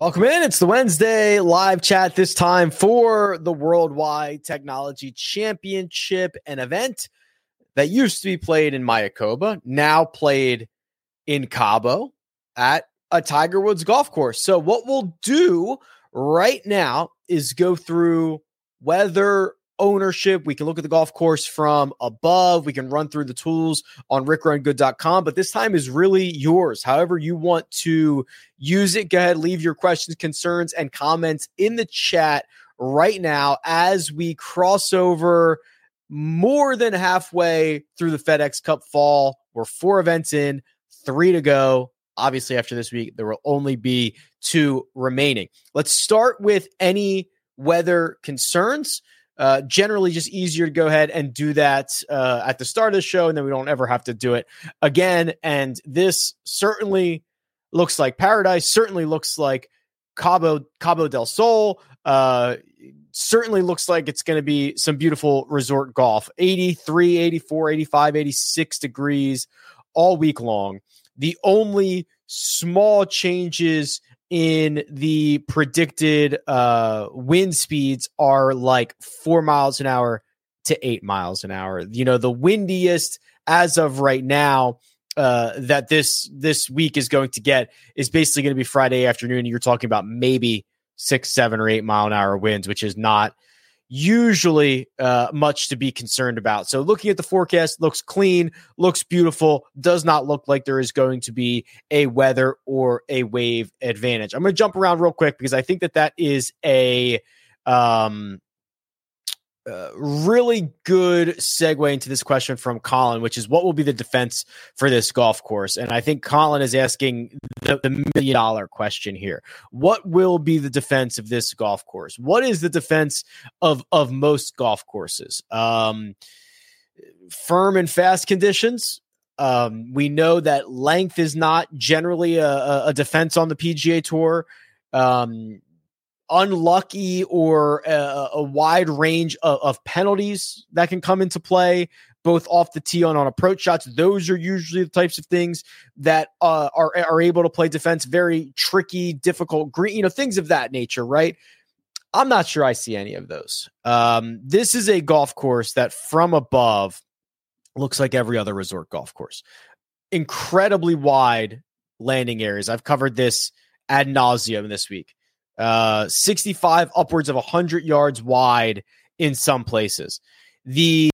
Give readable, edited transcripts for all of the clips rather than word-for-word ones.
Welcome in. It's the Wednesday live chat, this time for the Worldwide Technology Championship, an event that used to be played in Mayakoba, now played in Cabo at a Tiger Woods golf course. So what we'll do right now is go through weather, ownership. We can look at the golf course from above. We can run through the tools on rickrungood.com, but this time is really yours. However you want to use it, go ahead, leave your questions, concerns, and comments in the chat right now as we cross over more than halfway through the FedEx Cup Fall. We're 4 events in, 3 to go. Obviously, after this week, there will only be 2 remaining. Let's start with any weather concerns. Generally just easier to go ahead and do that at the start of the show, and then we don't ever have to do it again. And this certainly looks like paradise, certainly looks like Cabo del Sol, certainly looks like it's going to be some beautiful resort golf. 83, 84, 85, 86 degrees all week long. The only small changes in the predicted wind speeds are like 4 miles an hour to 8 miles an hour. You know, the windiest as of right now that this week is going to get is basically going to be Friday afternoon. You're talking about maybe 6, 7, or 8 mile an hour winds, which is not usually much to be concerned about. So looking at the forecast, looks clean, looks beautiful, does not look like there is going to be a weather or a wave advantage. I'm going to jump around real quick because I think that is a really good segue into this question from Colin, which is what will be the defense for this golf course? And I think Colin is asking the $1 million question here. What will be the defense of this golf course? What is the defense of most golf courses? Firm and fast conditions. We know that length is not generally a defense on the PGA Tour. Unlucky or a wide range of penalties that can come into play, both off the tee and on approach shots. Those are usually the types of things that are able to play defense. Very tricky, difficult green, things of that nature, right? I'm not sure I see any of those. This is a golf course that from above looks like every other resort golf course. Incredibly wide landing areas. I've covered this ad nauseum this week. 65 upwards of 100 yards wide in some places. The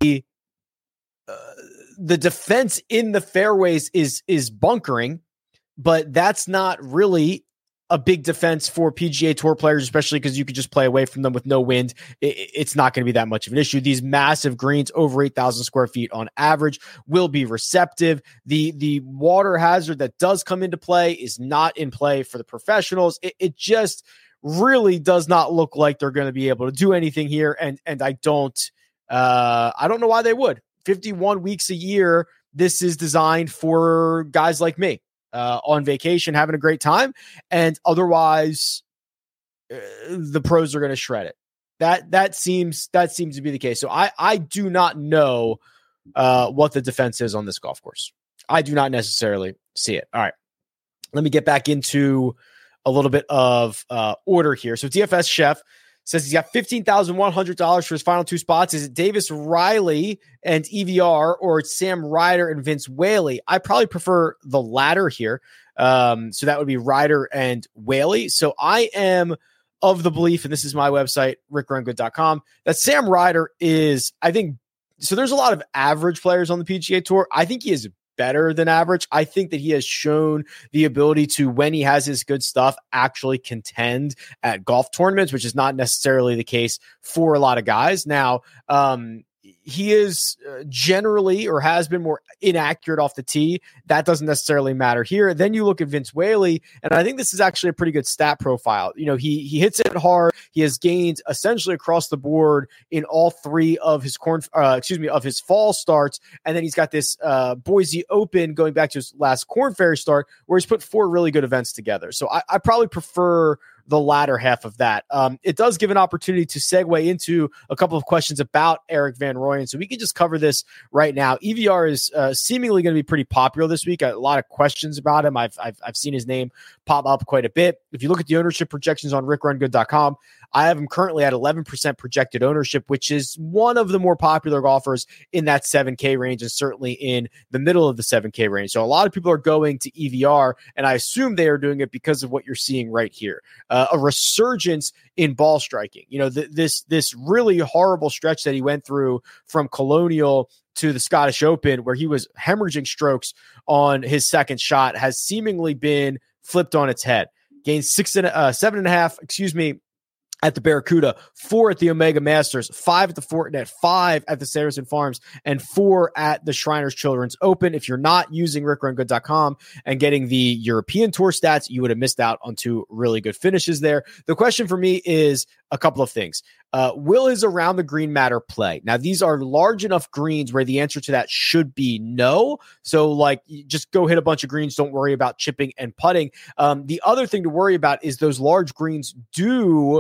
defense in the fairways is bunkering, but that's not really a big defense for PGA Tour players, especially because you could just play away from them with no wind. It's not going to be that much of an issue. These massive greens, over 8,000 square feet on average, will be receptive. The water hazard that does come into play is not in play for the professionals. It just really does not look like they're going to be able to do anything here. And I don't know why they would. 51 weeks a year. This is designed for guys like me on vacation, having a great time. And otherwise the pros are going to shred it. That seems to be the case. So I do not know what the defense is on this golf course. I do not necessarily see it. All right, let me get back into a little bit of order here. So DFS Chef says he's got $15,100 for his final 2 spots. Is it Davis Riley and EVR, or it's Sam Ryder and Vince Whaley? I probably prefer the latter here. So that would be Ryder and Whaley. So I am of the belief, and this is my website, rickrungood.com, that Sam Ryder is, I think, so there's a lot of average players on the PGA Tour. I think he is better than average. I think that he has shown the ability to, when he has his good stuff, actually contend at golf tournaments, which is not necessarily the case for a lot of guys. Now, he is generally, or has been, more inaccurate off the tee. That doesn't necessarily matter here. Then you look at Vince Whaley, and I think this is actually a pretty good stat profile. He hits it hard. He has gained essentially across the board in all 3 of his of his fall starts. And then he's got this Boise Open going back to his last Corn Ferry start, where he's put 4 really good events together. So I probably prefer the latter half of that. It does give an opportunity to segue into a couple of questions about Erik van Rooyen. So we can just cover this right now. EVR is seemingly going to be pretty popular this week. A lot of questions about him. I've seen his name pop up quite a bit. If you look at the ownership projections on rickrungood.com, I have him currently at 11% projected ownership, which is one of the more popular golfers in that 7K range and certainly in the middle of the 7K range. So a lot of people are going to EVR, and I assume they are doing it because of what you're seeing right here. A resurgence in ball striking. You know, this really horrible stretch that he went through from Colonial to the Scottish Open, where he was hemorrhaging strokes on his second shot, has seemingly been flipped on its head. Gained 7.5, at the Barracuda, 4 at the Omega Masters, 5 at the Fortinet, 5 at the Saracen Farms, and 4 at the Shriners Children's Open. If you're not using rickrungood.com and getting the European Tour stats, you would have missed out on 2 really good finishes there. The question for me is a couple of things. Will his around the green matter play? Now, these are large enough greens where the answer to that should be no. So, like, just go hit a bunch of greens. Don't worry about chipping and putting. The other thing to worry about is those large greens do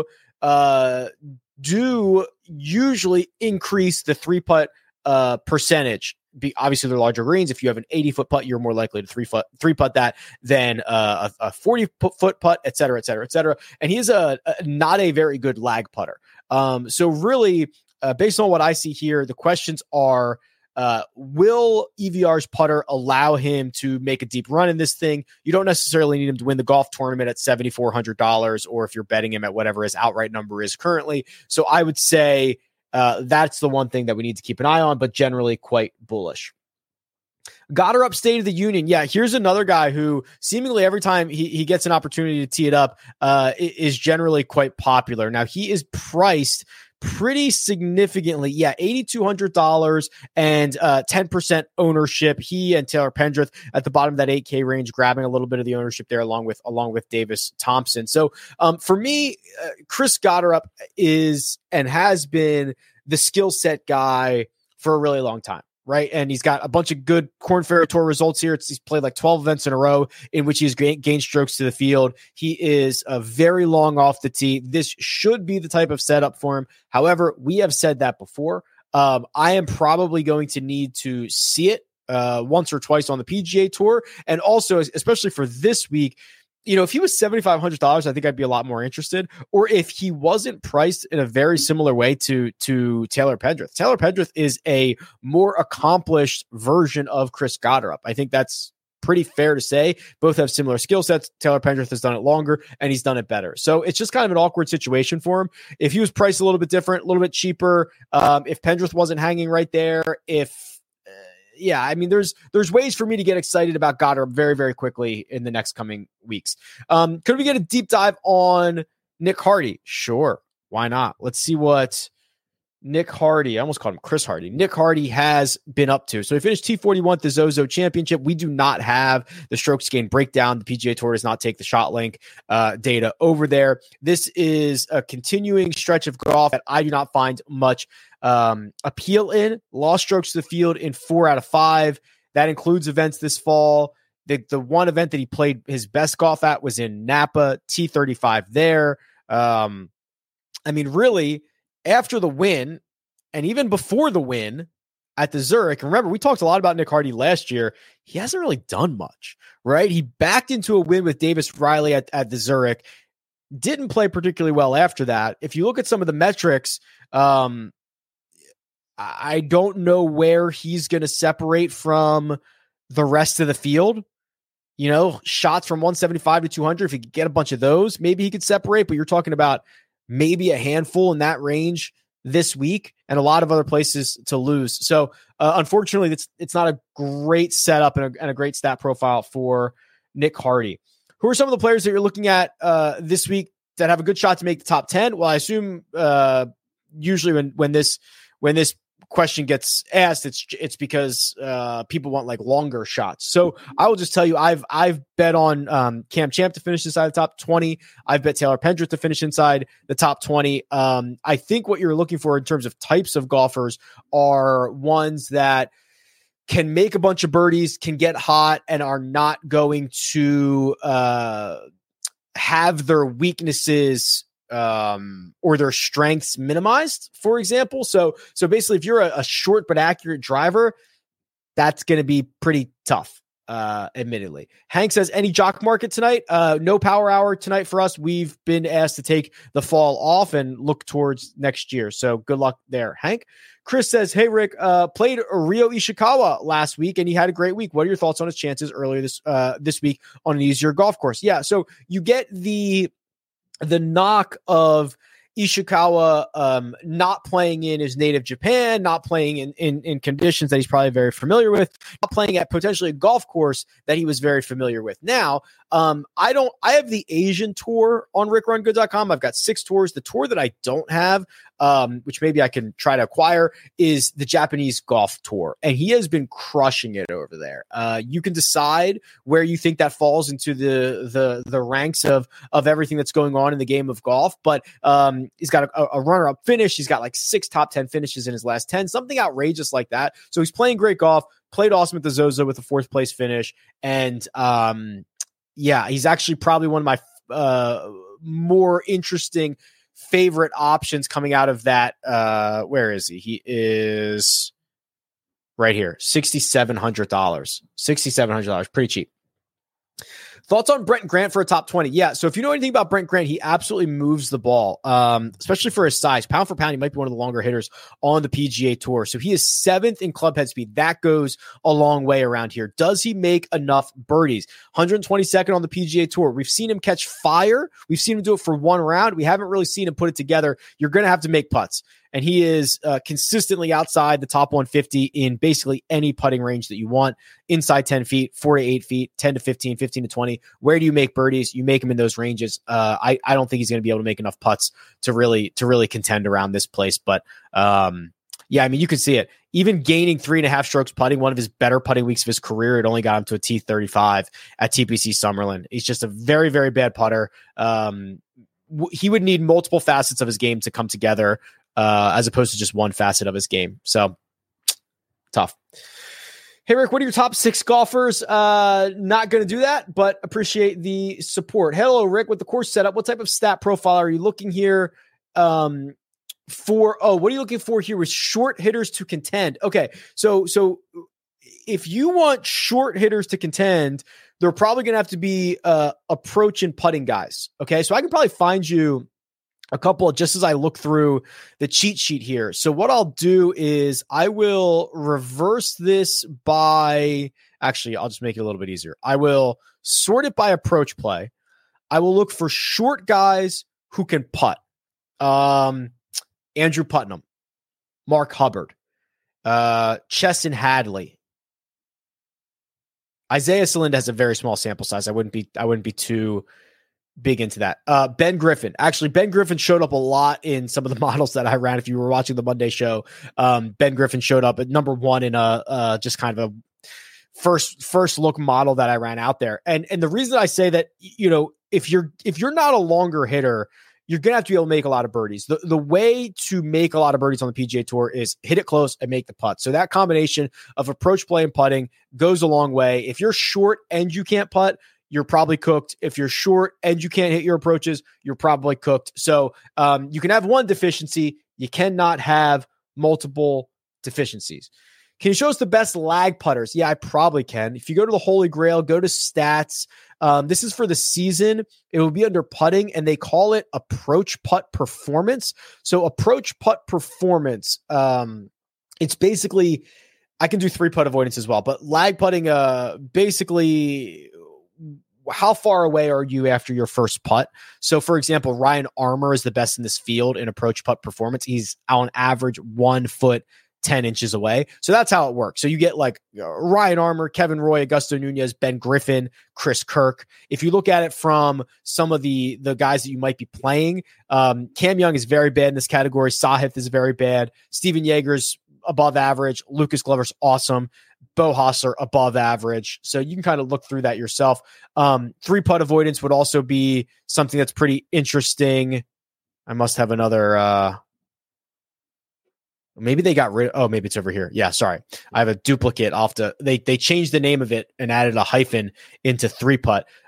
usually increase the 3-putt percentage. Obviously, they're larger greens. If you have an 80-foot putt, you're more likely to 3-putt that than a 40-foot putt, et cetera, et cetera, et cetera. And he is not a very good lag putter. So really, based on what I see here, the questions are, will EVR's putter allow him to make a deep run in this thing? You don't necessarily need him to win the golf tournament at $7,400, or if you're betting him at whatever his outright number is currently. So I would say that's the one thing that we need to keep an eye on, but generally quite bullish. Goddard State of the Union. Yeah, here's another guy who seemingly every time he gets an opportunity to tee it up is generally quite popular. Now, he is priced pretty significantly. Yeah, $8,200 and 10% ownership. He and Taylor Pendrith at the bottom of that 8K range, grabbing a little bit of the ownership there along with Davis Thompson. So for me, Chris Goddard is and has been the skill set guy for a really long time. Right. And he's got a bunch of good Korn Ferry Tour results here. He's played like 12 events in a row in which he's gained strokes to the field. He is a very long off the tee. This should be the type of setup for him. However, we have said that before. I am probably going to need to see it once or twice on the PGA Tour. And also, especially for this week, you know, if he was $7,500, I think I'd be a lot more interested. Or if he wasn't priced in a very similar way to Taylor Pendrith. Taylor Pendrith is a more accomplished version of Chris Goddard. I think that's pretty fair to say. Both have similar skill sets. Taylor Pendrith has done it longer, and he's done it better. So it's just kind of an awkward situation for him. If he was priced a little bit different, a little bit cheaper, if Pendrith wasn't hanging right there, yeah, I mean, there's ways for me to get excited about Goddard very, very quickly in the next coming weeks. Could we get a deep dive on Nick Hardy? Sure. Why not? Let's see what Nick Hardy, I almost called him Chris Hardy. Nick Hardy has been up to. So he finished T41 at the Zozo Championship. We do not have the strokes gain breakdown. The PGA Tour does not take the ShotLink data over there. This is a continuing stretch of golf that I do not find much appeal in. Lost strokes to the field in 4 out of 5. That includes events this fall. The one event that he played his best golf at was in Napa, T35 there. I mean, really, after the win, and even before the win at the Zurich, and remember, we talked a lot about Nick Hardy last year. He hasn't really done much, right? He backed into a win with Davis Riley at the Zurich. Didn't play particularly well after that. If you look at some of the metrics, I don't know where he's going to separate from the rest of the field. You know, shots from 175 to 200. If he could get a bunch of those, maybe he could separate, but you're talking about maybe a handful in that range this week and a lot of other places to lose. So unfortunately, it's not a great setup and a great stat profile for Nick Hardy. Who are some of the players that you're looking at this week that have a good shot to make the top 10? Well, I assume usually when this question gets asked, it's because people want like longer shots. So I will just tell you, I've bet on Cam Champ to finish inside the top 20. I've bet Taylor Pendrith to finish inside the top 20. I think what you're looking for in terms of types of golfers are ones that can make a bunch of birdies, can get hot, and are not going to have their weaknesses or their strengths minimized, for example. So basically, if you're a short but accurate driver, that's going to be pretty tough. Admittedly, Hank says, any jock market tonight? No power hour tonight for us. We've been asked to take the fall off and look towards next year. So good luck there, Hank. Chris says, hey, Rick, played Ryo Ishikawa last week and he had a great week. What are your thoughts on his chances earlier this week on an easier golf course? Yeah. So you get the knock of Ishikawa not playing in his native Japan, not playing in conditions that he's probably very familiar with, not playing at potentially a golf course that he was very familiar with. Now, I have the Asian tour on rickrungood.com. I've got 6 tours. The tour that I don't have, which maybe I can try to acquire, is the Japanese golf tour. And he has been crushing it over there. You can decide where you think that falls into the ranks of everything that's going on in the game of golf. But he's got a runner-up finish. He's got like 6 top 10 finishes in his last 10, something outrageous like that. So he's playing great golf, played awesome at the Zozo with a 4th place finish. And yeah, he's actually probably one of my more interesting favorite options coming out of that. Where is he? He is right here. $6,700. $6,700. Pretty cheap. Thoughts on Brent Grant for a top 20? Yeah. So if you know anything about Brent Grant, he absolutely moves the ball, especially for his size. Pound for pound, he might be one of the longer hitters on the PGA Tour. So he is 7th in club head speed. That goes a long way around here. Does he make enough birdies? 122nd on the PGA Tour. We've seen him catch fire. We've seen him do it for one round. We haven't really seen him put it together. You're going to have to make putts. And he is consistently outside the top 150 in basically any putting range that you want. Inside 10 feet, 4 to 8 feet, 10 to 15, 15 to 20. Where do you make birdies? You make them in those ranges. I don't think he's going to be able to make enough putts to really contend around this place. But yeah, I mean, you can see it. Even gaining 3.5 strokes putting, one of his better putting weeks of his career, it only got him to a T35 at TPC Summerlin. He's just a very, very bad putter. He would need multiple facets of his game to come together, as opposed to just one facet of his game. So tough. Hey, Rick, what are your top 6 golfers? Not going to do that, but appreciate the support. Hello, Rick, with the course setup, what type of stat profile are you looking here what are you looking for here with short hitters to contend? Okay, so if you want short hitters to contend, they're probably going to have to be approach and putting guys. Okay, so I can probably find you a couple just as I look through the cheat sheet here. So what I'll do is I will reverse this by, actually, I'll just make it a little bit easier. I will sort it by approach play. I will look for short guys who can putt. Andrew Putnam, Mark Hubbard, Chesson Hadley. Isaiah Salinda has a very small sample size. I wouldn't be too big into that. Ben Griffin. Actually, Ben Griffin showed up a lot in some of the models that I ran. If you were watching the Monday show, Ben Griffin showed up at number 1 in a just kind of a first look model that I ran out there. And the reason I say that, you know, if you're not a longer hitter, you're going to have to be able to make a lot of birdies. The way to make a lot of birdies on the PGA Tour is hit it close and make the putt. So that combination of approach play and putting goes a long way. If you're short and you can't putt, you're probably cooked. If you're short and you can't hit your approaches, you're probably cooked. So you can have one deficiency. You cannot have multiple deficiencies. Can you show us the best lag putters? Yeah, I probably can. If you go to the Holy Grail, go to stats. This is for the season. It will be under putting, and they call it approach putt performance. So approach putt performance, it's basically, I can do 3-putt avoidance as well, but lag putting, basically, how far away are you after your first putt? So, for example, Ryan Armour is the best in this field in approach putt performance. He's on average 1 foot 10 inches away. So that's how it works. So you get like Ryan Armour, Kevin Roy, Augusto Nunez, Ben Griffin, Chris Kirk. If you look at it from some of the guys that you might be playing, Cam Young is very bad in this category. Sahith is very bad. Steven Yeager's above average. Lucas Glover's awesome. Bo Hostler above average. So you can kind of look through that yourself. 3-putt avoidance would also be something that's pretty interesting. I must have another, maybe they got rid. Oh, maybe it's over here. Yeah, sorry. I have a duplicate off they changed the name of it and added a hyphen into 3-putt.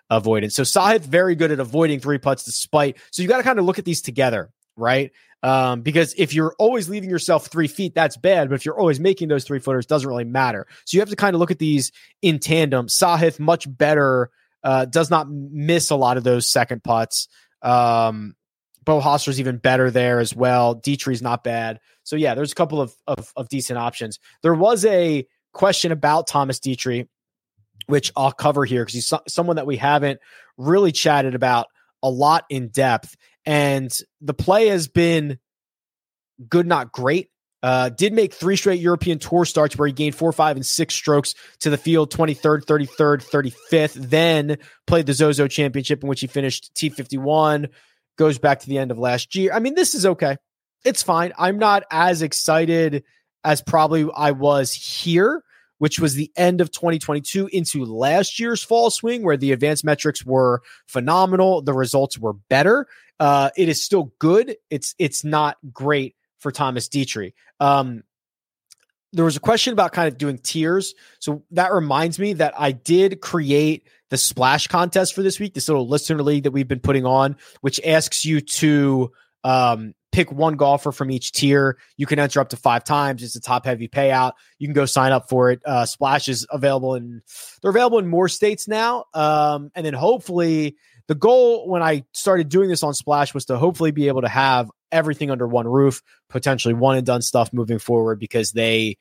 avoidance. So Sahith, very good at avoiding 3 putts despite. So you got to kind of look at these together, right? Because if you're always leaving yourself 3 feet, that's bad. But if you're always making those 3-footers, doesn't really matter. So you have to kind of look at these in tandem. Sahith, much better, does not miss a lot of those second putts. Beau Hossler's even better there as well. Dietrich's not bad. So yeah, there's a couple of decent options. There was a question about Thomas Dietrich, which I'll cover here because he's someone that we haven't really chatted about a lot in depth. And the play has been good, not great. Did make 3 straight European Tour starts where he gained 4, 5, and 6 strokes to the field, 23rd, 33rd, 35th. Then played the Zozo Championship in which he finished T51. Goes back to the end of last year. I mean, this is okay. It's fine. I'm not as excited as probably I was here, which was the end of 2022 into last year's fall swing where the advanced metrics were phenomenal. The results were better. It is still good. It's not great for Thomas Dietrich. There was a question about kind of doing tiers. So that reminds me that I did create the splash contest for this week, this little listener league that we've been putting on, which asks you to pick one golfer from each tier. You can enter up to 5 times. It's a top heavy payout. You can go sign up for it. Splash is available they're available in more states now. And then hopefully the goal when I started doing this on Splash was to hopefully be able to have everything under one roof, potentially one and done stuff moving forward because they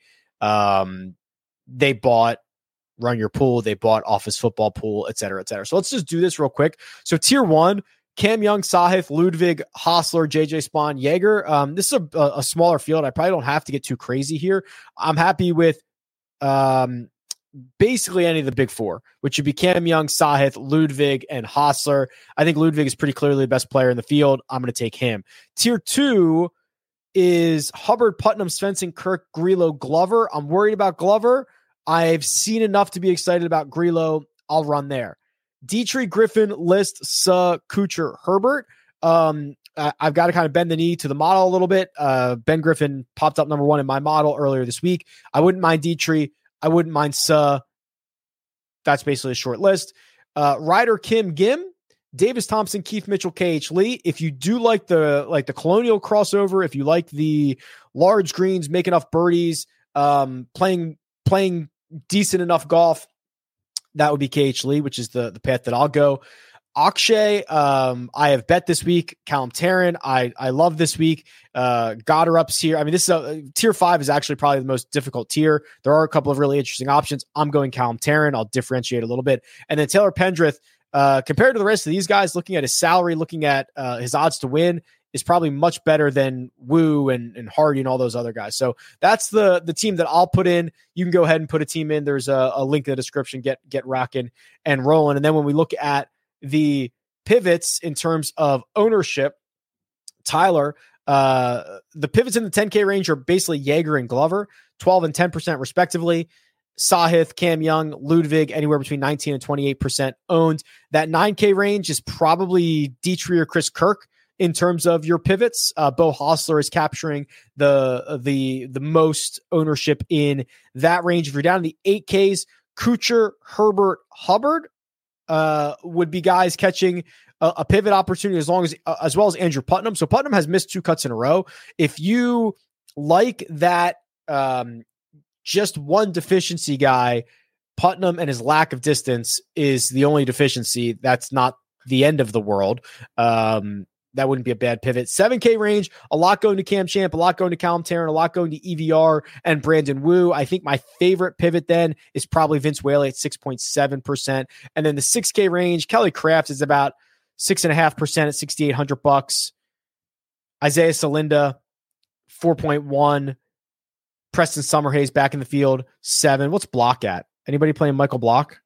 bought Run Your Pool, they bought Office Football Pool, et cetera, et cetera. So let's just do this real quick. So tier 1, Cam Young, Sahith, Ludwig, Hossler, JJ Spawn, Jaeger. This is a smaller field. I probably don't have to get too crazy here. I'm happy with basically any of the big 4, which would be Cam Young, Sahith, Ludwig, and Hossler. I think Ludwig is pretty clearly the best player in the field. I'm going to take him. Tier 2 is Hubbard, Putnam, Svensson, Kirk, Grillo, Glover. I'm worried about Glover. I've seen enough to be excited about Grillo. I'll run there. Dietrich, Griffin, List, Kuchar, Herbert. I've got to kind of bend the knee to the model a little bit. Ben Griffin popped up number 1 in my model earlier this week. I wouldn't mind Dietrich. I wouldn't mind That's basically a short list. Ryder, Kim, Gim, Davis Thompson, Keith Mitchell, KH Lee. If you do like the Colonial crossover, if you like the large greens, make enough birdies, playing decent enough golf, that would be KH Lee, which is the path that I'll go. Akshay, I have bet this week. Callum Tarrant, I love this week. Gotterup's here. I mean, this is tier 5 is actually probably the most difficult tier. There are a couple of really interesting options. I'm going Callum Tarrant. I'll differentiate a little bit. And then Taylor Pendrith, compared to the rest of these guys, looking at his salary, looking at his odds to win, is probably much better than Wu and Hardy and all those other guys. So that's the team that I'll put in. You can go ahead and put a team in. There's a link in the description. Get rocking and rolling. And then when we look at the pivots in terms of ownership, Tyler, the pivots in the 10K range are basically Jaeger and Glover, 12 and 10% respectively. Sahith, Cam Young, Ludwig, anywhere between 19 and 28% owned. That 9K range is probably Dietrich or Chris Kirk in terms of your pivots. Beau Hossler is capturing the most ownership in that range. If you're down in the 8Ks, Kuchar, Herbert, Hubbard would be guys catching a pivot opportunity as well as Andrew Putnam. So Putnam has missed 2 cuts in a row. If you like that, just one deficiency guy, Putnam and his lack of distance is the only deficiency. That's not the end of the world. That wouldn't be a bad pivot. 7K range, a lot going to Cam Champ, a lot going to Callum Tarrant, a lot going to EVR and Brandon Wu. I think my favorite pivot then is probably Vince Whaley at 6.7%. And then the 6K range, Kelly Kraft is about 6.5% at $6,800. Isaiah Salinda, 4.1. Preston Summerhays back in the field, 7. What's Block at? Anybody playing Michael Block?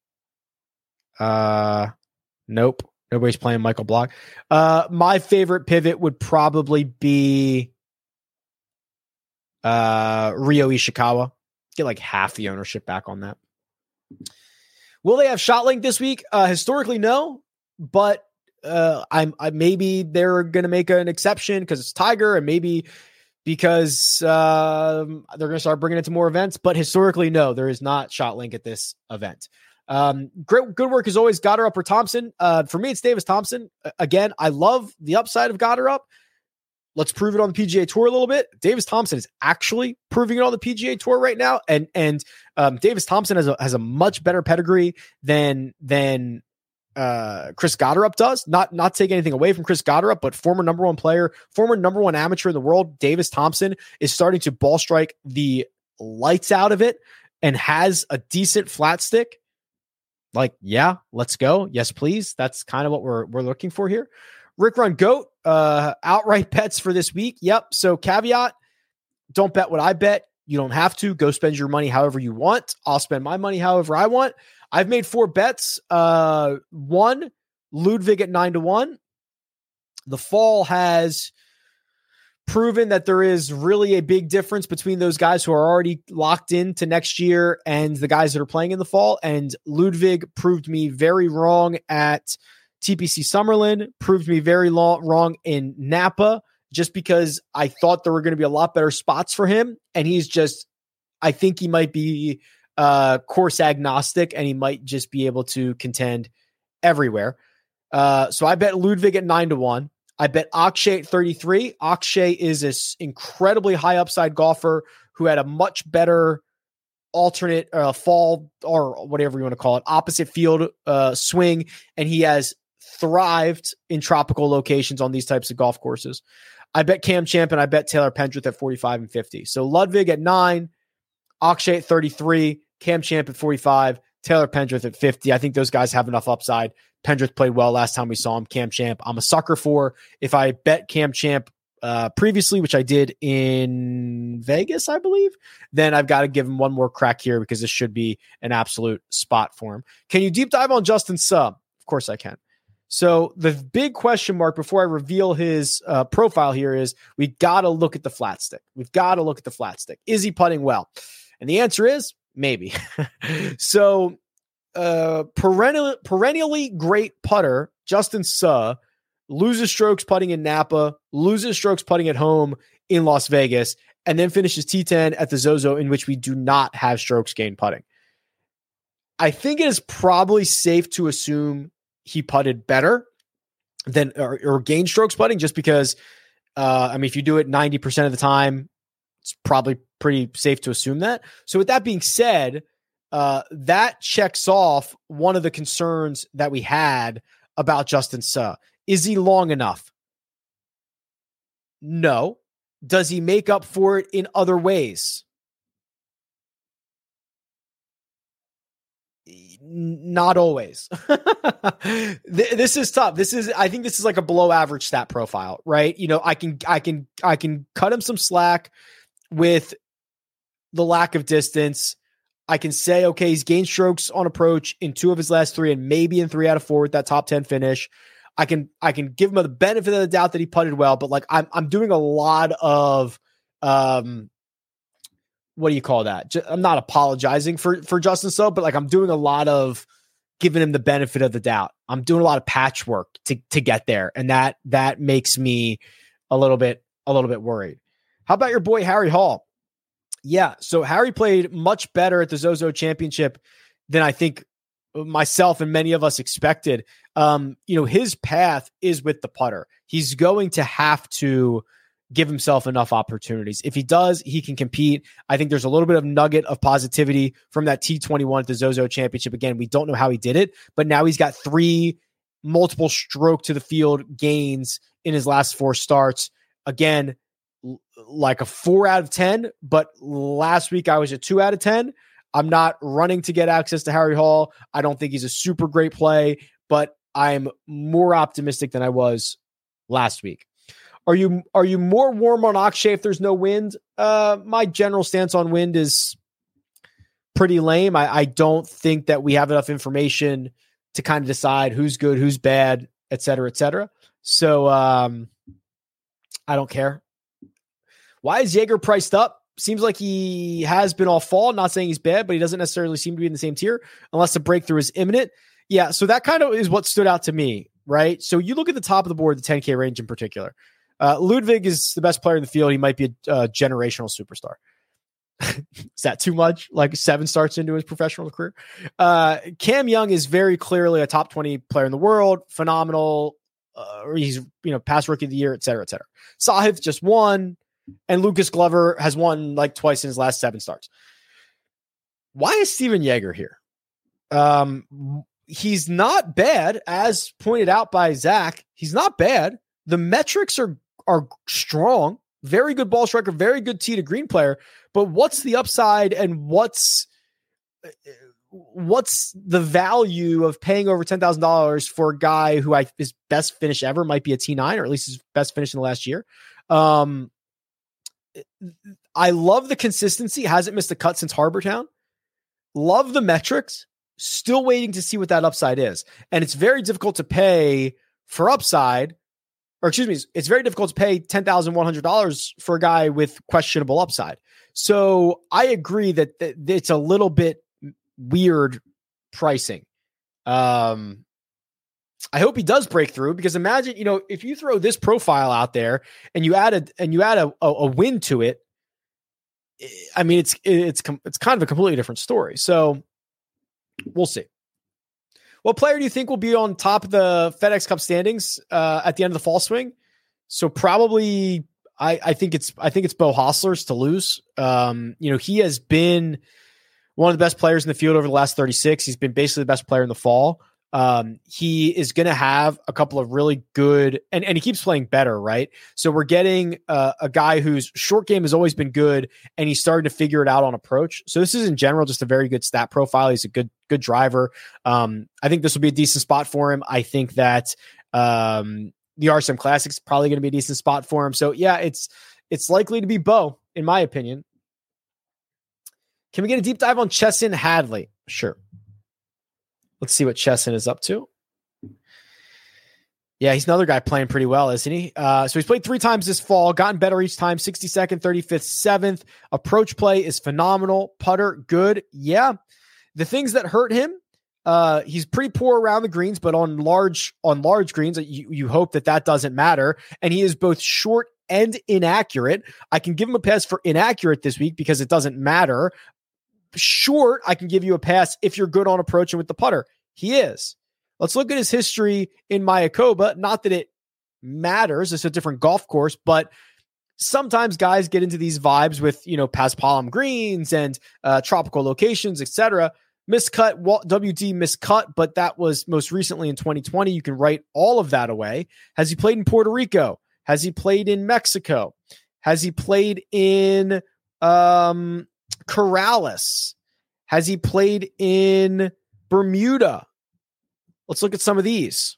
Nope. Nobody's playing Michael Block. My favorite pivot would probably be Ryo Ishikawa. Get like half the ownership back on that. Will they have ShotLink this week? Historically, no. But I maybe they're going to make an exception because it's Tiger, and maybe because they're going to start bringing it to more events. But historically, no, there is not ShotLink at this event. Great, good work as always, Goddard or Thompson. For me, it's Davis Thompson. Again, I love the upside of Goddard. Let's prove it on the PGA Tour a little bit. Davis Thompson is actually proving it on the PGA Tour right now, and Davis Thompson has a much better pedigree than Chris Goddard does. Not take anything away from Chris Goddard, but former number one player, former number one amateur in the world, Davis Thompson is starting to ball strike the lights out of it and has a decent flat stick. Like, yeah, let's go. Yes, please. That's kind of what we're looking for here. Rick Run Goat, outright bets for this week. Yep. So caveat, don't bet what I bet. You don't have to. Go spend your money however you want. I'll spend my money however I want. I've made 4 bets. One, Ludwig at 9-1. The fall has proven that there is really a big difference between those guys who are already locked into next year and the guys that are playing in the fall. And Ludwig proved me very wrong at TPC Summerlin, proved me very wrong in Napa, just because I thought there were going to be a lot better spots for him. And I think he might be course agnostic, and he might just be able to contend everywhere. So I bet Ludwig at 9-1. I bet Akshay at 33. Akshay is this incredibly high upside golfer who had a much better alternate fall, or whatever you want to call it, opposite field swing, and he has thrived in tropical locations on these types of golf courses. I bet Cam Champ and I bet Taylor Pendrith at 45 and 50. So Ludwig at 9, Akshay at 33, Cam Champ at 45, Taylor Pendrith at 50. I think those guys have enough upside. Pendrith played well last time we saw him. Cam Champ, I'm a sucker for. If I bet Cam Champ previously, which I did in Vegas, I believe, then I've got to give him one more crack here because this should be an absolute spot for him. Can you deep dive on Justin Suh? Of course I can. So the big question mark before I reveal his profile here is we got to look at the flat stick. We've got to look at the flat stick. Is he putting well? And the answer is maybe. So perennially great putter, Justin Suh, loses strokes putting in Napa, loses strokes putting at home in Las Vegas, and then finishes T10 at the Zozo, in which we do not have strokes gained putting. I think it is probably safe to assume he putted better than or gained strokes putting, just because, if you do it 90% of the time, it's probably pretty safe to assume that. So with that being said, that checks off one of the concerns that we had about Justin Suh. Is he long enough? No. Does he make up for it in other ways? Not always. This is tough. I think this is like a below average stat profile, right? I can cut him some slack with the lack of distance. I can say, okay, he's gained strokes on approach in 2 of his last 3 and maybe in 3 out of 4 with that top 10 finish. I can give him the benefit of the doubt that he putted well, but like I'm doing a lot of what do you call that? I'm not apologizing for Justin Suh, but like I'm doing a lot of giving him the benefit of the doubt. I'm doing a lot of patchwork to get there, and that makes me a little bit worried. How about your boy Harry Hall? Yeah, so Harry played much better at the Zozo Championship than I think myself and many of us expected. His path is with the putter. He's going to have to give himself enough opportunities. If he does, he can compete. I think there's a little bit of nugget of positivity from that T21 at the Zozo Championship. Again, we don't know how he did it, but now he's got 3 multiple stroke to the field gains in his last 4 starts. Again, like a 4 out of 10, but last week I was a 2 out of 10. I'm not running to get access to Harry Hall. I don't think he's a super great play, but I'm more optimistic than I was last week. Are you more warm on Akshay if there's no wind? My general stance on wind is pretty lame. I don't think that we have enough information to kind of decide who's good, who's bad, et cetera, et cetera. So I don't care. Why is Jaeger priced up? Seems like he has been all fall. Not saying he's bad, but he doesn't necessarily seem to be in the same tier unless the breakthrough is imminent. Yeah, so that kind of is what stood out to me, right? So you look at the top of the board, the 10K range in particular. Ludwig is the best player in the field. He might be a generational superstar. Is that too much? Like 7 starts into his professional career. Cam Young is very clearly a top 20 player in the world. Phenomenal. He's, past rookie of the year, et cetera, et cetera. Sahith just won, and Lucas Glover has won like twice in his last 7 starts. Why is Steven Yeager here? He's not bad, as pointed out by Zach. He's not bad. The metrics are strong. Very good ball striker, very good tee to green player. But what's the upside, and what's the value of paying over $10,000 for a guy who his best finish ever might be a T9, or at least his best finish in the last year? I love the consistency. Hasn't missed a cut since Harbortown. Love the metrics. Still waiting to see what that upside is. And it's very difficult to pay for upside, or excuse me, it's very difficult to pay $10,100 for a guy with questionable upside. So I agree that it's a little bit weird pricing. I hope he does break through, because imagine, if you throw this profile out there and you add a win to it, I mean, it's kind of a completely different story. So we'll see. What player do you think will be on top of the FedEx Cup standings at the end of the fall swing? So probably, I think it's Beau Hossler's to lose. He has been one of the best players in the field over the last 36. He's been basically the best player in the fall. He is going to have a couple of really good, and he keeps playing better, right? So we're getting a guy whose short game has always been good, and he's starting to figure it out on approach. So this is in general just a very good stat profile. He's a good driver. I think this will be a decent spot for him. I think that the RSM Classic is probably going to be a decent spot for him. So yeah, it's likely to be Beau, in my opinion. Can we get a deep dive on Chesson Hadley? Sure. Let's see what Chesson is up to. Yeah, he's another guy playing pretty well, isn't he? So he's played 3 times this fall, gotten better each time, 62nd, 35th, 7th. Approach play is phenomenal. Putter, good. Yeah. The things that hurt him, he's pretty poor around the greens, but on large greens, you hope that doesn't matter. And he is both short and inaccurate. I can give him a pass for inaccurate this week because it doesn't matter. Short, I can give you a pass if you're good on approach and with the putter. He is. Let's look at his history in Mayakoba. Not that it matters. It's a different golf course, but sometimes guys get into these vibes with, Paspalum greens and tropical locations, etc. Miscut, WD miscut, but that was most recently in 2020. You can write all of that away. Has he played in Puerto Rico? Has he played in Mexico? Has he played in Corrales? Has he played in Bermuda? Let's look at some of these.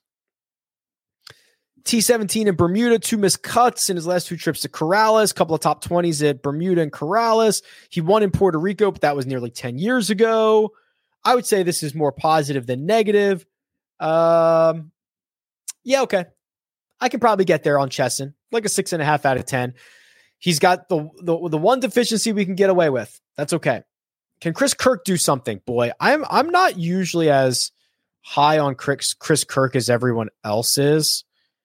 T17 in Bermuda, 2 missed cuts in his last 2 trips to Corrales, a couple of top 20s at Bermuda and Corrales. He won in Puerto Rico, but that was nearly 10 years ago. I would say this is more positive than negative. Yeah, okay. I can probably get there on Chesson, like a 6.5 out of 10. He's got the one deficiency we can get away with. That's okay. Can Chris Kirk do something? Boy, I'm not usually as high on Chris Kirk as everyone else is.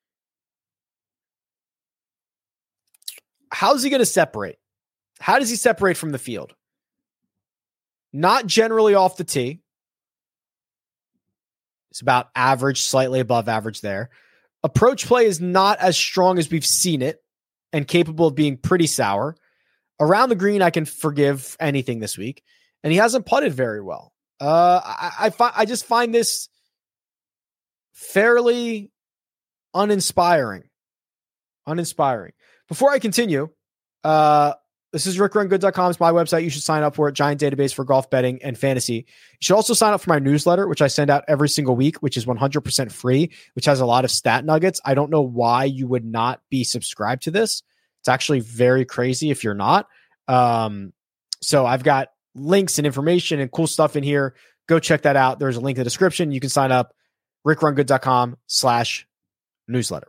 How's he going to separate? How does he separate from the field? Not generally off the tee. It's about average, slightly above average there. Approach play is not as strong as we've seen it and capable of being pretty sour. Around the green, I can forgive anything this week. And he hasn't putted very well. I just find this fairly uninspiring. Before I continue, this is rickrungood.com. It's my website. You should sign up for it. Giant database for golf betting and fantasy. You should also sign up for my newsletter, which I send out every single week, which is 100% free, which has a lot of stat nuggets. I don't know why you would not be subscribed to this. It's actually very crazy if you're not. So I've got links and information and cool stuff in here. Go check that out. There's a link in the description. You can sign up. rickrungood.com/newsletter.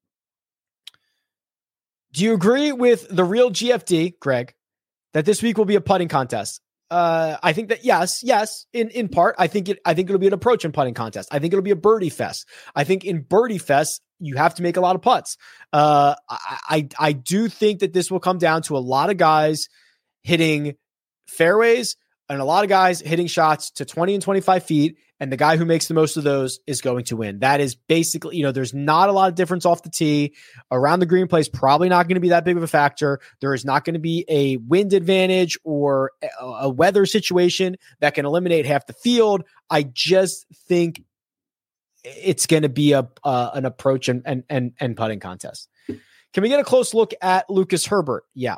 Do you agree with the real GFD, Greg, that this week will be a putting contest? I think that yes, in part. I think it'll be an approach and putting contest. I think it'll be a birdie fest. I think in birdie fest, you have to make a lot of putts. I do think that this will come down to a lot of guys hitting fairways and a lot of guys hitting shots to 20 and 25 feet. And the guy who makes the most of those is going to win. That is basically, there's not a lot of difference off the tee. Around the green play is probably not going to be that big of a factor. There is not going to be a wind advantage or a weather situation that can eliminate half the field. I just think it's going to be an approach and putting contest. Can we get a close look at Lucas Herbert? Yeah.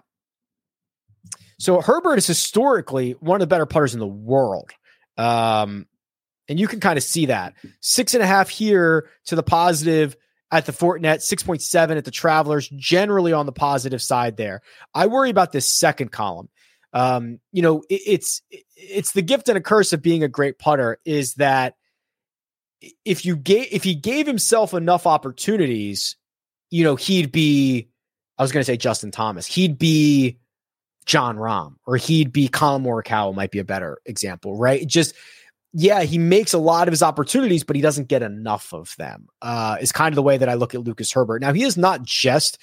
So Herbert is historically one of the better putters in the world. And you can kind of see that 6.5 here to the positive at the Fortinet, 6.7 at the Travelers, generally on the positive side there. I worry about this second column. It's the gift and a curse of being a great putter is that if he gave himself enough opportunities, he'd be, I was going to say Justin Thomas, he'd be John Rahm, or he'd be Colin Morikawa might be a better example, right? He makes a lot of his opportunities, but he doesn't get enough of them. Is kind of the way that I look at Lucas Herbert. Now, he is not just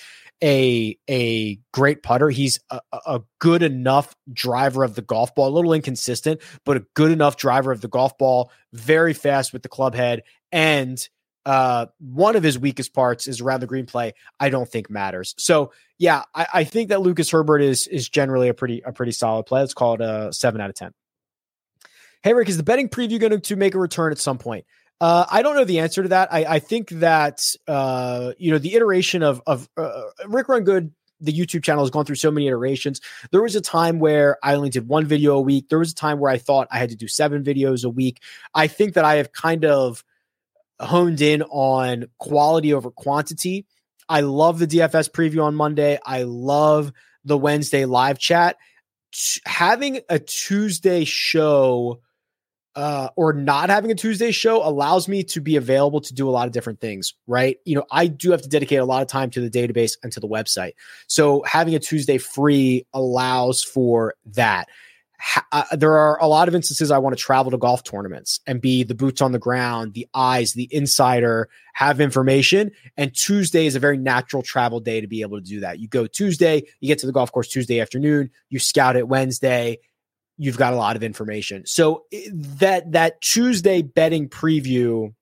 a great putter. He's a good enough driver of the golf ball, a little inconsistent, but a good enough driver of the golf ball, very fast with the club head. And one of his weakest parts is around the green play. I don't think matters. So yeah, I think that Lucas Herbert is generally a pretty solid play. Let's call it a 7 out of 10. Hey, Rick, is the betting preview going to make a return at some point? I don't know the answer to that. I think that, the iteration of Rick Run Good, the YouTube channel, has gone through so many iterations. There was a time where I only did 1 video a week. There was a time where I thought I had to do 7 videos a week. I think that I have kind of honed in on quality over quantity. I love the DFS preview on Monday. I love the Wednesday live chat. Having a Tuesday show or not having a Tuesday show allows me to be available to do a lot of different things, right? I do have to dedicate a lot of time to the database and to the website. So having a Tuesday free allows for that. There are a lot of instances I want to travel to golf tournaments and be the boots on the ground, the eyes, the insider, have information. And Tuesday is a very natural travel day to be able to do that. You go Tuesday, you get to the golf course Tuesday afternoon, you scout it Wednesday, you've got a lot of information. So that Tuesday betting preview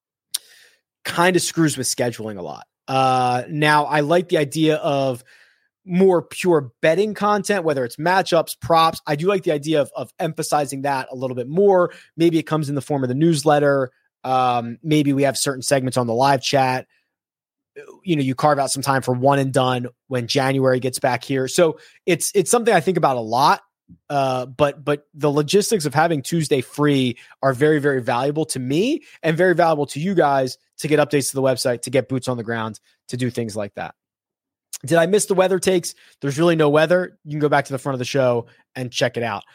kind of screws with scheduling a lot. Now I like the idea of more pure betting content, whether it's matchups, props. I do like the idea of emphasizing that a little bit more. Maybe it comes in the form of the newsletter. Maybe we have certain segments on the live chat. You carve out some time for one and done when January gets back here. So it's something I think about a lot. But the logistics of having Tuesday free are very, very valuable to me and very valuable to you guys to get updates to the website, to get boots on the ground, to do things like that. Did I miss the weather takes? There's really no weather. You can go back to the front of the show and check it out.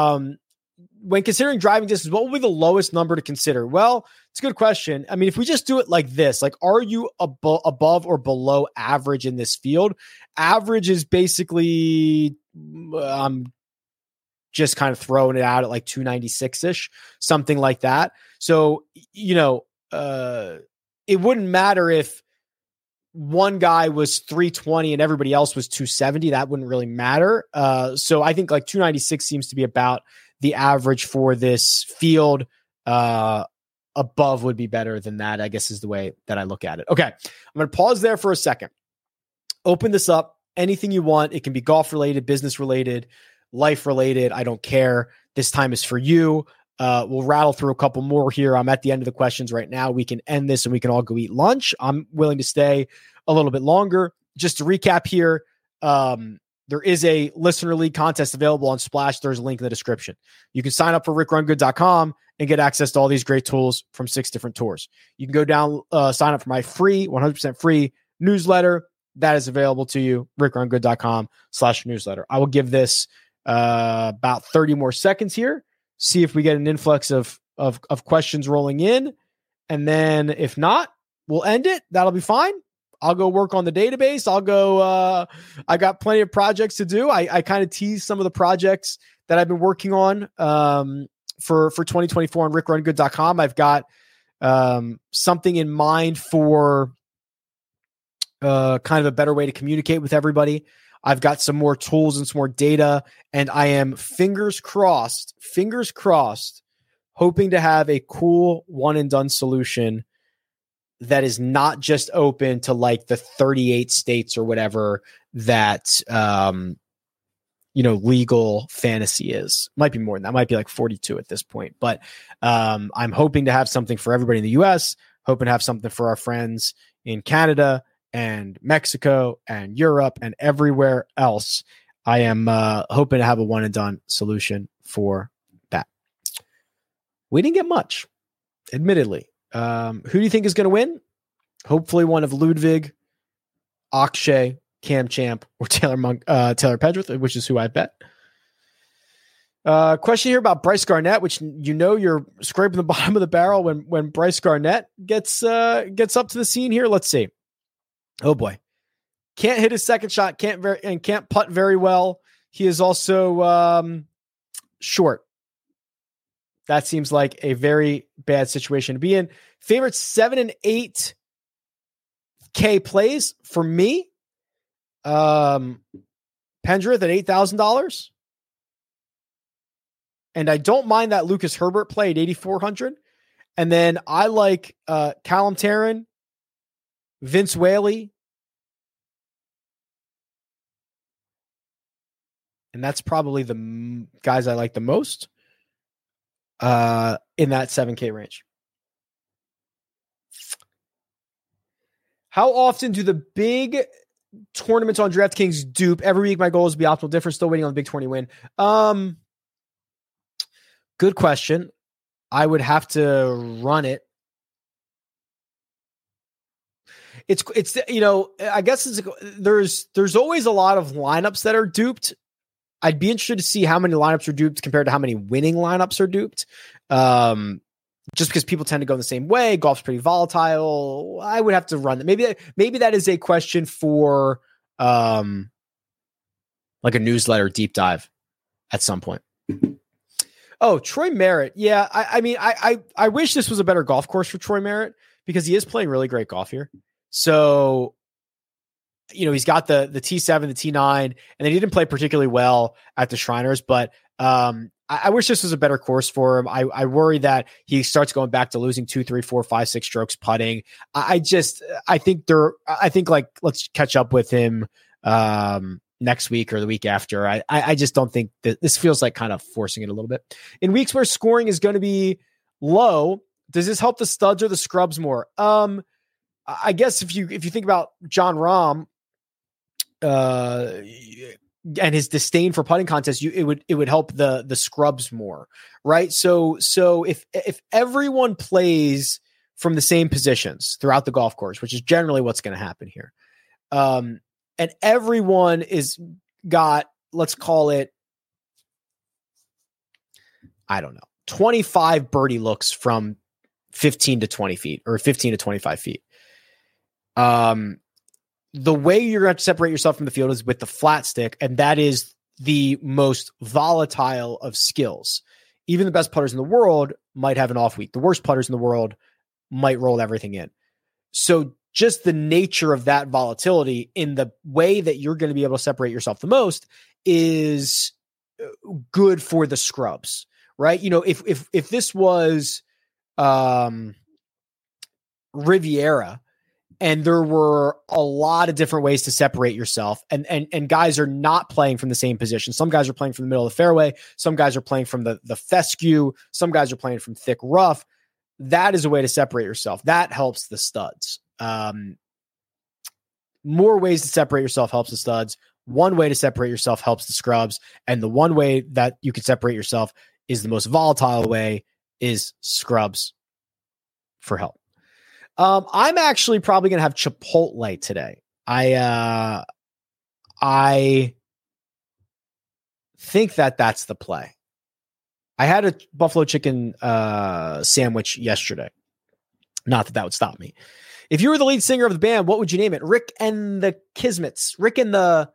When considering driving distance, what will be the lowest number to consider? Well, it's a good question. I mean, if we just do it like this, like, are you above or below average in this field? Average is basically, just kind of throwing it out at like 296-ish, something like that. So, it wouldn't matter if one guy was 320 and everybody else was 270. That wouldn't really matter. So I think like 296 seems to be about the average for this field. Above would be better than that, I guess, is the way that I look at it. Okay. I'm going to pause there for a second. Open this up. Anything you want. It can be golf related, business related, life related. I don't care. This time is for you. We'll rattle through a couple more here. I'm at the end of the questions right now. We can end this and we can all go eat lunch. I'm willing to stay a little bit longer. Just to recap here, there is a listener league contest available on Splash. There's a link in the description. You can sign up for rickrungood.com and get access to all these great tools from 6 different tours. You can go down, sign up for my free, 100% free newsletter. That is available to you, rickrungood.com/newsletter. I will give this about 30 more seconds here. See if we get an influx of questions rolling in. And then if not, we'll end it. That'll be fine. I'll go work on the database. I'll go, I got plenty of projects to do. I kind of teased some of the projects that I've been working on for 2024 on rickrungood.com. I've got something in mind for kind of a better way to communicate with everybody. I've got some more tools and some more data, and I am fingers crossed, hoping to have a cool one and done solution that is not just open to like the 38 states or whatever that, legal fantasy is. Might be more than that. Might be like 42 at this point, but I'm hoping to have something for everybody in the US, hoping to have something for our friends in Canada and Mexico and Europe and everywhere else. I am hoping to have a one and done solution for that. We didn't get much, admittedly. Who do you think is going to win? Hopefully one of Ludwig, Akshay, Cam Champ, or Taylor Pendrith, which is who I bet. Question here about Bryce Garnett, which you're scraping the bottom of the barrel when Bryce Garnett gets up to the scene here. Let's see. Oh boy, can't hit his second shot, can't putt very well. He is also short. That seems like a very bad situation to be in. Favorite 7 and 8K plays for me. Pendrith at $8,000. And I don't mind that Lucas Herbert play at 8,400. And then I like Callum Tarrant, Vince Whaley. And that's probably the guys I like the most in that 7K range. How often do the big tournaments on DraftKings dupe? Every week my goal is to be optimal difference. Still waiting on the Big 20 win. Good question. I would have to run it. It's I guess there's always a lot of lineups that are duped. I'd be interested to see how many lineups are duped compared to how many winning lineups are duped. Just because people tend to go in the same way. Golf's pretty volatile. I would have to run that. Maybe that is a question for like a newsletter deep dive at some point. Oh, Troy Merritt. Yeah, I wish this was a better golf course for Troy Merritt because he is playing really great golf here. So, he's got the T7, the T9, and then he didn't play particularly well at the Shriners, but I wish this was a better course for him. I worry that he starts going back to losing 2, 3, 4, 5, 6 strokes putting. I think let's catch up with him next week or the week after. I just don't think that this feels like kind of forcing it a little bit. In weeks where scoring is going to be low, does this help the studs or the scrubs more? I guess if you think about Jon Rahm, and his disdain for putting contests, it would help the scrubs more, right? So if everyone plays from the same positions throughout the golf course, which is generally what's going to happen here, and everyone is got, let's call it, I don't know, 25 birdie looks from 15 to 20 feet or 15 to 25 feet. The way you're going to separate yourself from the field is with the flat stick, and that is the most volatile of skills. Even the best putters in the world might have an off week. The worst putters in the world might roll everything in. So just the nature of that volatility in the way that you're going to be able to separate yourself the most is good for the scrubs, right? If this was Riviera, and there were a lot of different ways to separate yourself. And guys are not playing from the same position. Some guys are playing from the middle of the fairway. Some guys are playing from the fescue. Some guys are playing from thick rough. That is a way to separate yourself. That helps the studs. More ways to separate yourself helps the studs. One way to separate yourself helps the scrubs. And the one way that you can separate yourself is the most volatile way is scrubs for help. I'm actually probably going to have Chipotle today. I think that's the play. I had a buffalo chicken sandwich yesterday. Not that would stop me. If you were the lead singer of the band, what would you name it? Rick and the Kismets. Rick and the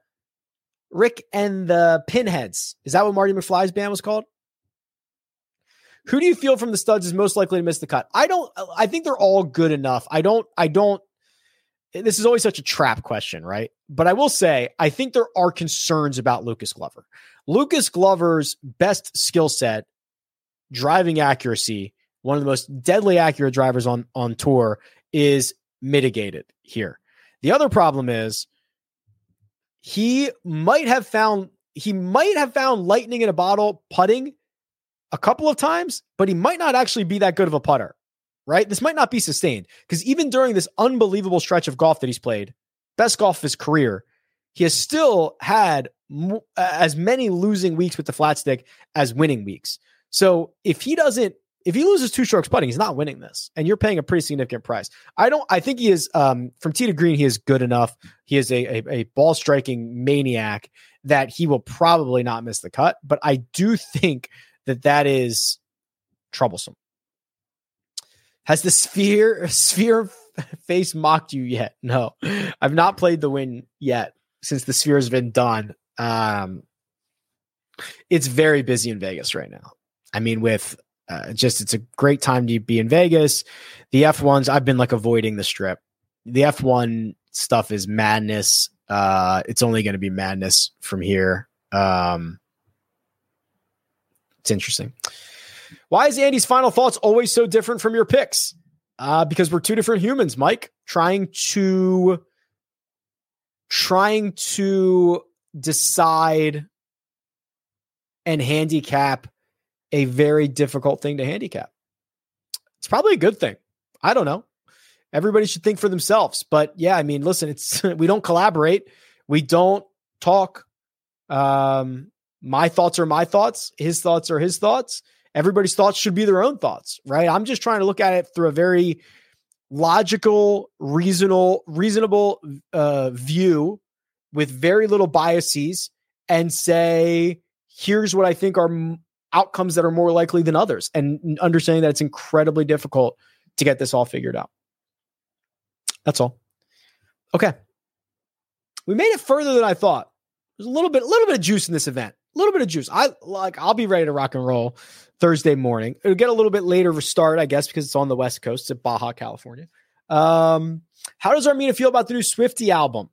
Pinheads. Is that what Marty McFly's band was called? Who do you feel from the studs is most likely to miss the cut? I think they're all good enough. this is always such a trap question, right? But I will say, I think there are concerns about Lucas Glover. Lucas Glover's best skill set, driving accuracy, one of the most deadly accurate drivers on tour, is mitigated here. The other problem is he might have found lightning in a bottle putting a couple of times, but he might not actually be that good of a putter, right? This might not be sustained because even during this unbelievable stretch of golf that he's played, best golf of his career, he has still had as many losing weeks with the flat stick as winning weeks. So if he loses 2 strokes putting, he's not winning this, and you're paying a pretty significant price. I think he is, from tee to green, he is good enough. He is a ball striking maniac that he will probably not miss the cut, but I do think that is troublesome. Has the sphere face mocked you yet? No, I've not played the win yet since the sphere has been done. It's very busy in Vegas right now. I mean, with it's a great time to be in Vegas. The F1s, I've been avoiding the strip. The F1 stuff is madness. It's only going to be madness from here. It's interesting. Why is Andy's final thoughts always so different from your picks? Because we're 2 different humans, Mike, trying to decide and handicap a very difficult thing to handicap. It's probably a good thing. I don't know. Everybody should think for themselves. But yeah, I mean, listen, we don't collaborate. We don't talk. My thoughts are my thoughts. His thoughts are his thoughts. Everybody's thoughts should be their own thoughts, right? I'm just trying to look at it through a very logical, reasonable view with very little biases and say, here's what I think are outcomes that are more likely than others, and understanding that it's incredibly difficult to get this all figured out. That's all. Okay. We made it further than I thought. There's a little bit of juice in this event. A little bit of juice. I'll be ready to rock and roll Thursday morning. It'll get a little bit later of a start, I guess, because it's on the West Coast. It's at Baja, California. How does Armina feel about the new Swiftie album?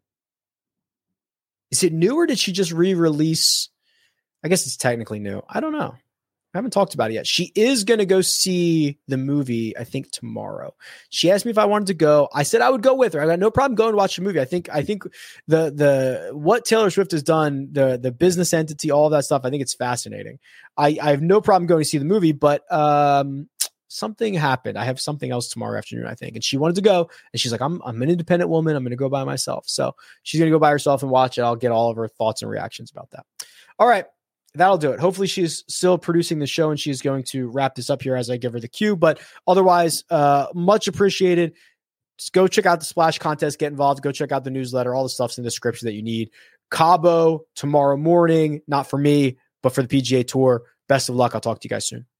Is it new or did she just re-release? I guess it's technically new. I don't know. I haven't talked about it yet. She is going to go see the movie, I think, tomorrow. She asked me if I wanted to go. I said I would go with her. I got no problem going to watch the movie. I think the what Taylor Swift has done, the business entity, all of that stuff, I think it's fascinating. I have no problem going to see the movie, but something happened. I have something else tomorrow afternoon, I think. And she wanted to go, and she's like, I'm an independent woman. I'm going to go by myself. So she's going to go by herself and watch it. I'll get all of her thoughts and reactions about that. All right. That'll do it. Hopefully she's still producing the show and she's going to wrap this up here as I give her the cue. But otherwise, much appreciated. Just go check out the Splash contest, get involved, go check out the newsletter. All the stuff's in the description that you need. Cabo tomorrow morning, not for me, but for the PGA Tour. Best of luck. I'll talk to you guys soon.